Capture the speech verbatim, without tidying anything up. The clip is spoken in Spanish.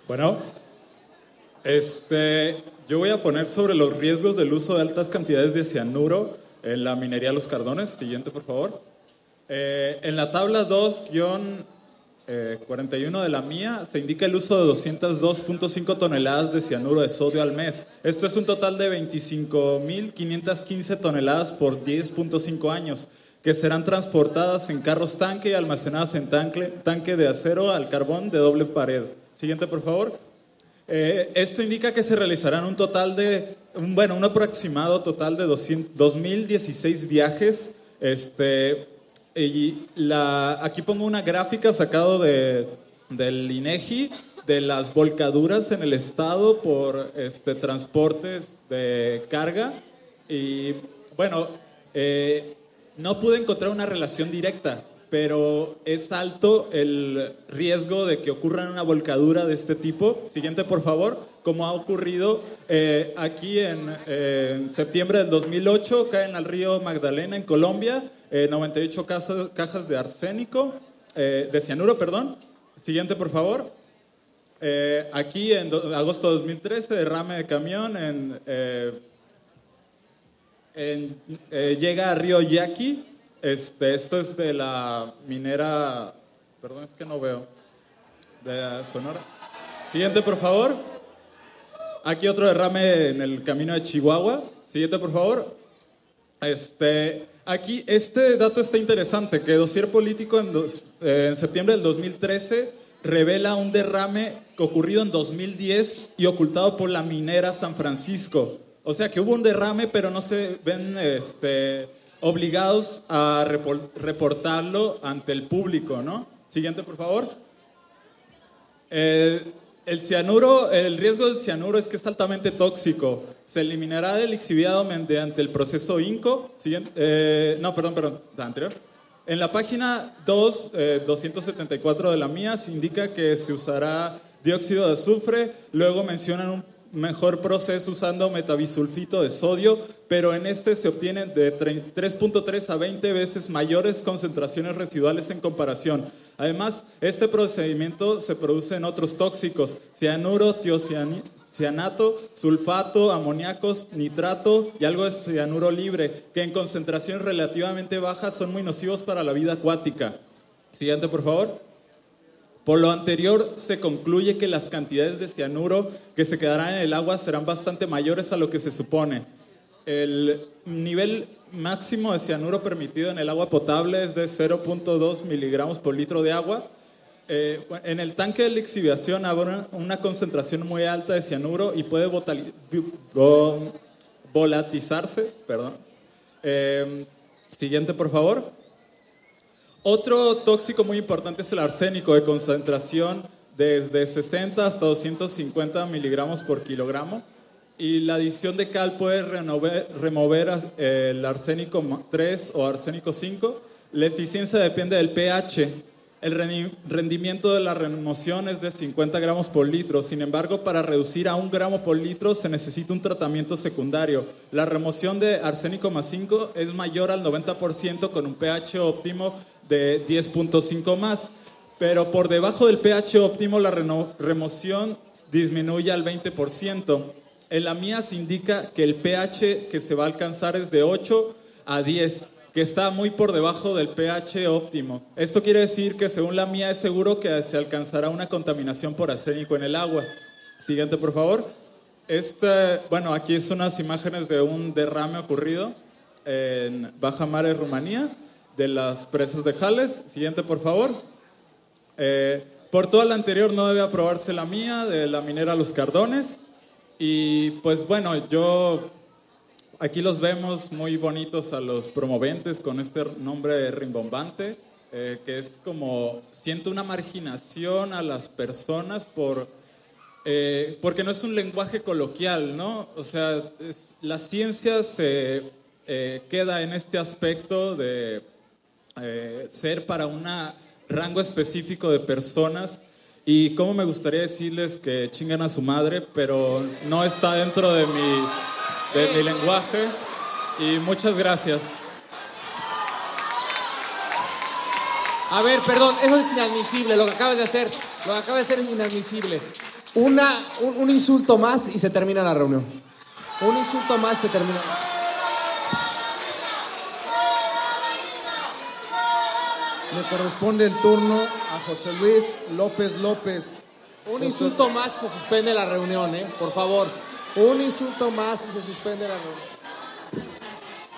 Bueno, este, yo voy a poner sobre los riesgos del uso de altas cantidades de cianuro en la minería Los Cardones. Siguiente, por favor. Eh, en la tabla dos guión cuarenta y uno de la mía se indica el uso de doscientas dos punto cinco toneladas de cianuro de sodio al mes. Esto es un total de veinticinco mil quinientas quince toneladas por diez punto cinco años, que serán transportadas en carros tanque y almacenadas en tanque, tanque de acero al carbón de doble pared. Siguiente, por favor. Eh, esto indica que se realizarán un total de, un, bueno, un aproximado total de dos mil dieciséis viajes. Este, y la, aquí pongo una gráfica sacado de, del INEGI de las volcaduras en el estado por este, transportes de carga. Y bueno, eh, no pude encontrar una relación directa, pero es alto el riesgo de que ocurra una volcadura de este tipo. Siguiente, por favor. Como ha ocurrido eh, aquí en, eh, en septiembre del dos mil ocho, caen al río Magdalena, en Colombia, eh, noventa y ocho cajas, cajas de arsénico, eh, de cianuro, perdón. Siguiente, por favor. Eh, aquí en do, agosto de dos mil trece, derrame de camión en... Eh, En, eh, llega a Río Yaqui. Este, esto es de la minera, perdón, es que no veo, de Sonora. Siguiente, por favor. Aquí otro derrame en el camino de Chihuahua. Siguiente, por favor. Este, aquí, este dato está interesante, que Dossier Político en, dos, eh, en septiembre del dos mil trece revela un derrame ocurrido en dos mil diez y ocultado por la minera San Francisco. O sea que hubo un derrame, pero no se ven este, obligados a reportarlo ante el público, ¿no? Siguiente, por favor. Eh, el cianuro, el riesgo del cianuro es que es altamente tóxico. Se eliminará del lixiviado mediante el proceso INCO. Siguiente, eh, no, perdón, perdón, la anterior. En la página dos, eh, doscientos setenta y cuatro de la mía se indica que se usará dióxido de azufre, luego mencionan un mejor proceso usando metabisulfito de sodio, pero en este se obtienen de tres punto tres a veinte veces mayores concentraciones residuales en comparación. Además, este procedimiento se produce en otros tóxicos: cianuro, tiocianato, sulfato, amoníacos, nitrato y algo de cianuro libre, que en concentraciones relativamente bajas son muy nocivos para la vida acuática. Siguiente, por favor. Por lo anterior, se concluye que las cantidades de cianuro que se quedarán en el agua serán bastante mayores a lo que se supone. El nivel máximo de cianuro permitido en el agua potable es de cero punto dos miligramos por litro de agua. Eh, en el tanque de lixiviación habrá una concentración muy alta de cianuro y puede botali- bo- volatilizarse. Perdón. Eh, siguiente, por favor. Otro tóxico muy importante es el arsénico, de concentración desde sesenta hasta doscientos cincuenta miligramos por kilogramo. Y la adición de cal puede renover, remover eh, el arsénico tres o arsénico cinco. La eficiencia depende del pH. El rendimiento de la remoción es de cincuenta gramos por litro. Sin embargo, para reducir a un gramo por litro se necesita un tratamiento secundario. La remoción de arsénico más cinco es mayor al noventa por ciento con un pH óptimo de diez punto cinco más, pero por debajo del pH óptimo la remoción disminuye al veinte por ciento. En la mía se indica que el pH que se va a alcanzar es de ocho a diez, que está muy por debajo del pH óptimo. Esto quiere decir que según la mía es seguro que se alcanzará una contaminación por arsénico en el agua. Siguiente, por favor. Este, bueno, aquí son unas imágenes de un derrame ocurrido en Baja Mare, Rumanía, de las presas de Jales. Siguiente, por favor. Eh, por todo lo anterior no debe aprobarse la mía, de la minera Los Cardones. Y pues bueno, yo... Aquí los vemos muy bonitos a los promoventes con este nombre rimbombante, eh, que es como, siento una marginación a las personas por, eh, porque no es un lenguaje coloquial, ¿no? O sea, es, la ciencia se eh, queda en este aspecto de eh, ser para un rango específico de personas, y como me gustaría decirles que chingan a su madre, pero no está dentro de mi... de mi lenguaje, y muchas gracias. A ver, perdón, eso es inadmisible, lo que acabas de hacer, lo que acabas de hacer es inadmisible. Una, un, un insulto más y se termina la reunión. Un insulto más y se termina. Le corresponde el turno a José Luis López López. Un José... insulto más y se suspende la reunión, ¿eh? Por favor. Un insulto más y se suspende la reunión.